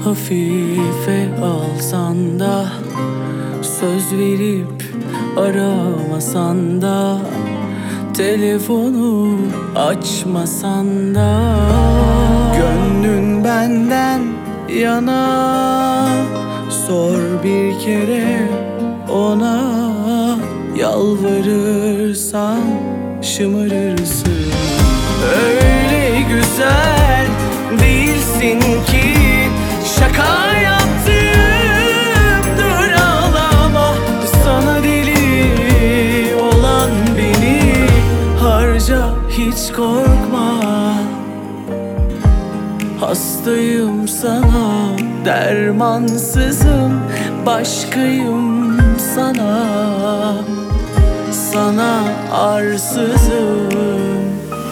hafife alsan da, söz verip aramasan da, telefonu açmasan da, gönlün benden yana, sor bir kere ona. Yalvarırsan şımarırsın. Öyle güzel değilsin ki şaka yaptığımdır, ağlama. Sana deli olan beni harca, hiç korkma. Hastayım sana, dermansızım, başkayım sana. Sana arsızım.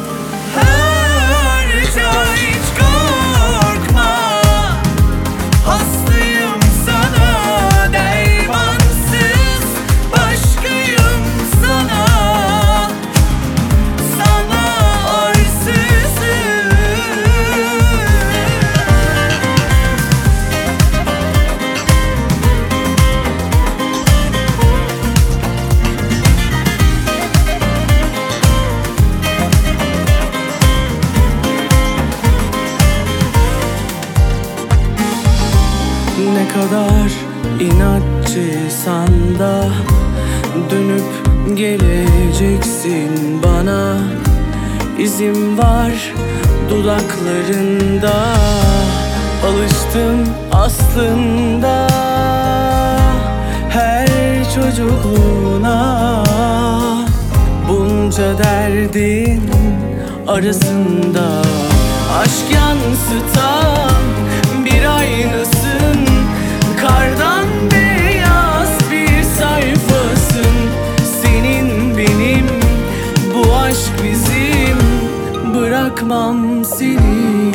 Harca, hiç korkma. Hastayım sana, dermansız, başkayım sana. Sana arsızım. Ne kadar inatçıysan da dönüp geleceksin bana. İzim var dudaklarında, alıştım aslında her çocukluğuna. Bunca derdin arasında aşk yansıtan bir aynasın. Kardan beyaz bir sayfasın. Senin benim, bu aşk bizim. Bırakmam seni.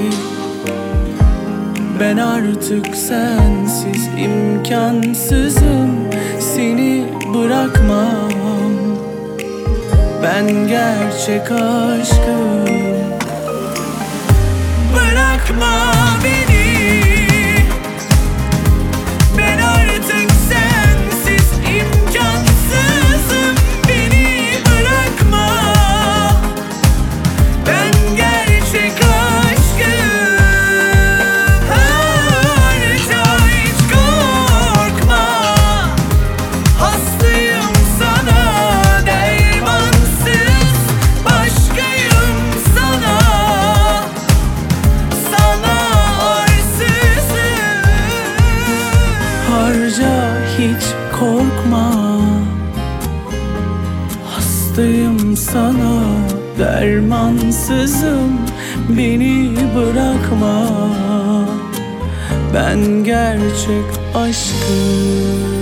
Ben artık sensiz imkansızım. Seni bırakmam. Ben gerçek aşkım. Bırakma beni. Ben artık sensiz imkansızım. Beni bırakma. Ben gerçek aşkım. Harca, hiç korkma. Hastayım sana, dermansız, başkayım sana. Sana arsızım. Harca, hiç korkma. Hastayım sana, dermansızım. Beni bırakma. Ben gerçek aşkım.